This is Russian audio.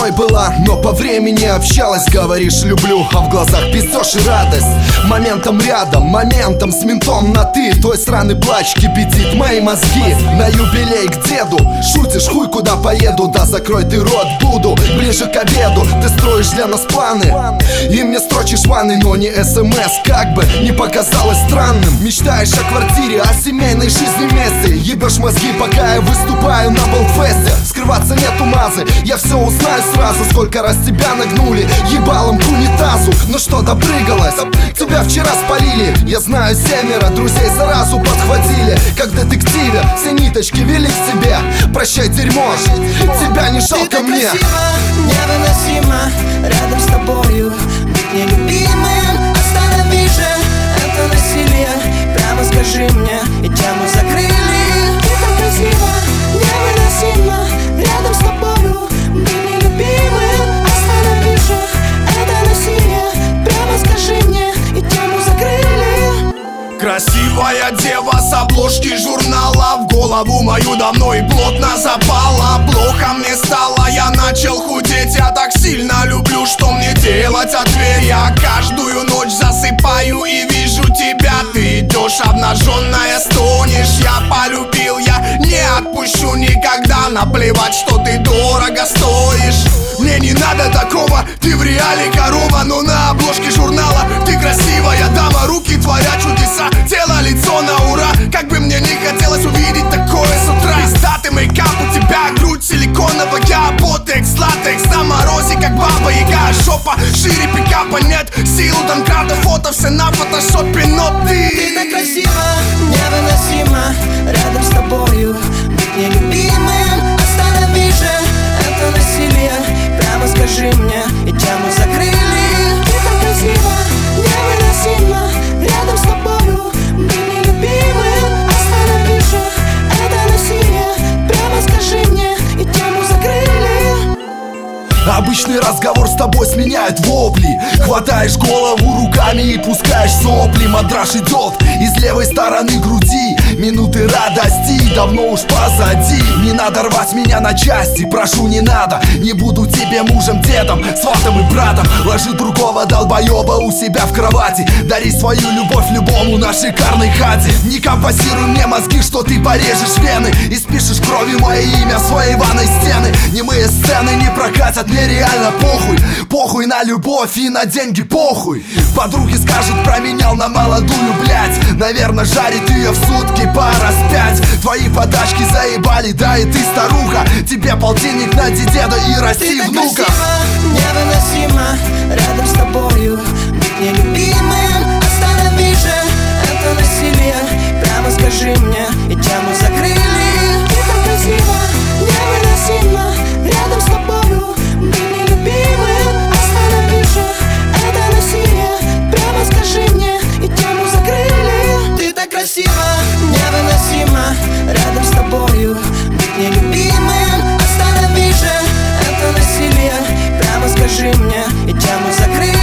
мной была, но по времени общалась. Говоришь люблю, а в глазах пиздёж и радость. Моментом рядом, моментом с ментом на ты. Твой сраный плач кипятит мои мозги. На юбилей к деду шутишь, хуй куда поеду. Да закрой ты рот, буду ближе к обеду. Ты строишь для нас планы и мне строчишь ванны, но не СМС, как бы не показалось странным. Мечтаешь о квартире, о семейной жизни вместе. Ебешь мозги, пока я выступаю на Болтфесте. Скрываться нету мазы, я все узнаю сразу. Сколько раз тебя нагнули ебалом к унитазу. Ну что, допрыгалась? Тебя вчера спалили. Я знаю, 7 друзей сразу подхватили. Как в детективе, все ниточки вели к себе. Прощай, дерьмо, тебя не жалко мне. Ты так красиво, невыносимо рядом с тобою быть нелюбимым. Останови же это насилие, прямо скажи мне, и тему закрыли. Ты так красиво, невыносимо рядом с тобою быть нелюбимым. Останови же это насилие, прямо скажи мне, и тему закрыли. Красивая дева с обложки журнала в голову мою давно и плотно запала. Плохо мне стало, я начал худеть. Я так сильно люблю, что мне делать? Ответь, я каждую ночь засыпаю и вижу тебя. Ты идешь обнаженная, стонешь. Я полюбил, я не отпущу никогда. Наплевать, что ты дорого стоишь. Мне не надо такого, ты в реале корова. Но на обложке журнала ты красивая дама. Руки творят чудеса, тело, лицо на ура. Как бы мне не хотелось увидеть такое с утра. Пиздатый мейкап, у тебя грудь силиконовая, ботекс, латекс на морозе, как баба Яга. Жопа шире пикапа, нет сил, донкрада, фото, все на фотошопе. Но Ты так красиво, невыносимо рядом с тобою быть нелюбимым. Останови же это насилие, прямо скажи мне, и тему закрыли. Ты так красиво, невыносимо рядом с тобою быть нелюбимым. Останови же это насилие, прямо скажи мне, и тему закрыли. Обычный разговор с тобой сменяет вопли. Хватаешь голову руками и пускаешь сопли. Мандраж идет из левой стороны груди. Минуты радости давно уж позади. Не надо рвать меня на части, прошу, не надо. Не буду тебе мужем, дедом, сватом и братом. Ложи другого долбоеба у себя в кровати. Дари свою любовь любому на шикарной хате. Не компостируй мне мозги, что ты порежешь вены и спишешь кровью мое имя в своей ванной стены. Немые сцены не прокатят, мне реально похуй. Похуй на любовь и на деньги, похуй. Подруги скажут, променял на молодую, блять. Наверное, жарит ее в сутки по раз 5. Твои подачки заебали, да и ты старуха. Тебе полтинник на деда и расти внука. Ты так красиво, невыносимо рядом с тобою быть нелюбимым. Останови же это насилие, прямо скажи мне, и тему закрыли. Ты так красиво, невыносимо рядом с тобою быть нелюбимым. Останови же это насилие, прямо скажи мне, и тему закрыли. Ты так красиво, невыносимо рядом с тобою быть нелюбимым. Останови же это насилие, прямо скажи мне, и тему закрыли.